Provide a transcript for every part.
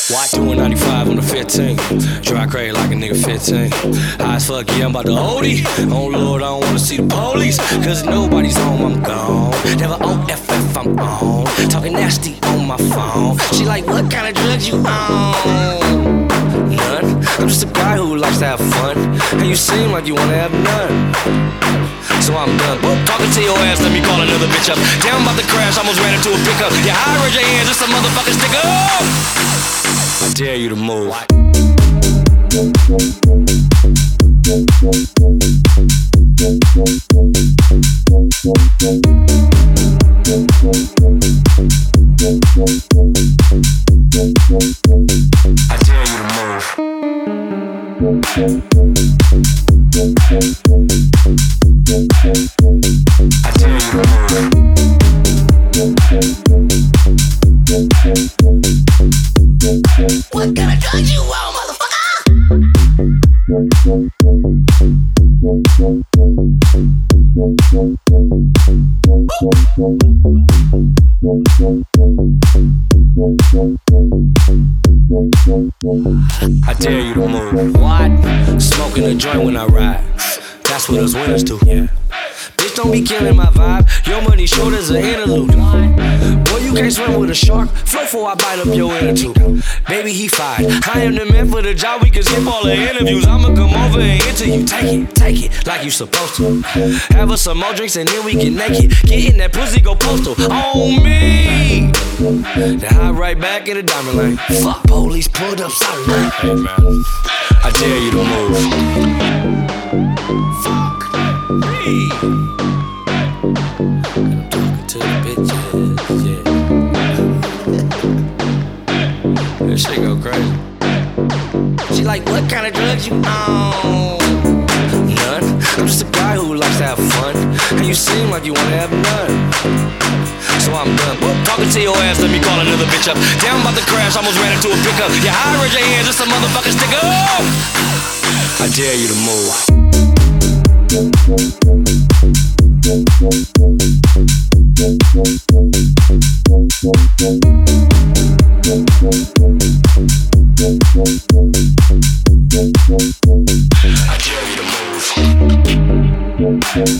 What? Doing 95 on the 15th. Dry crazy like a nigga 15. High as fuck, yeah, I'm about to OD. Oh Lord, I don't wanna see the police. Cause nobody's home, I'm gone. Never OFF, I'm on. Talking nasty on my phone. She like, what kind of drugs you on? None. I'm just a guy who likes to have fun. And you seem like you wanna have none. So I'm done. Talking to your ass, let me call another bitch up. Damn, I'm about to crash, almost ran into a pickup. Yeah, I raise your hands, just a motherfucking sticker. I dare you to move. I dare you to move. I dare you to move. What kind of drugs you want, motherfucker? I dare you to move. What? Smoking a joint when I ride. That's what us winners do. Yeah. Bitch, don't be killing my vibe. Your money short as an interlude. Boy, you can't swim with a shark. Float before I bite up your inner tube. Baby, he fine. I am the man for the job. We can skip all the interviews. I'ma come over and interview. Take it like you supposed to. Have us some more drinks and then we get naked. Get in that pussy, go postal. On me. Then hop right back in the diamond lane. Fuck police, pulled up, sorry man. Hey man, I dare you to move. Fuck me. I'm talking to the bitches, yeah. This shit go crazy. She like, what kind of drugs you on? None. I'm just a guy who likes to have fun. And you seem like you wanna have none. So I'm done. Talking to your ass, let me call another bitch up. Damn, I'm about to crash, almost ran into a pickup. Yeah, I raise your hands, just a motherfucking sticker. I dare you to move. I dare you to move.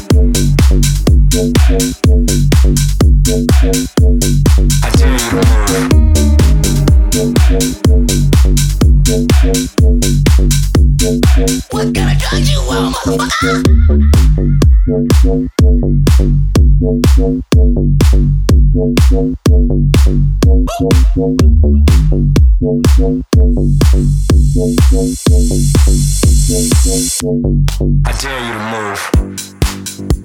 I dare you to move. What kind of drugs you want, motherfucker? I dare you to move.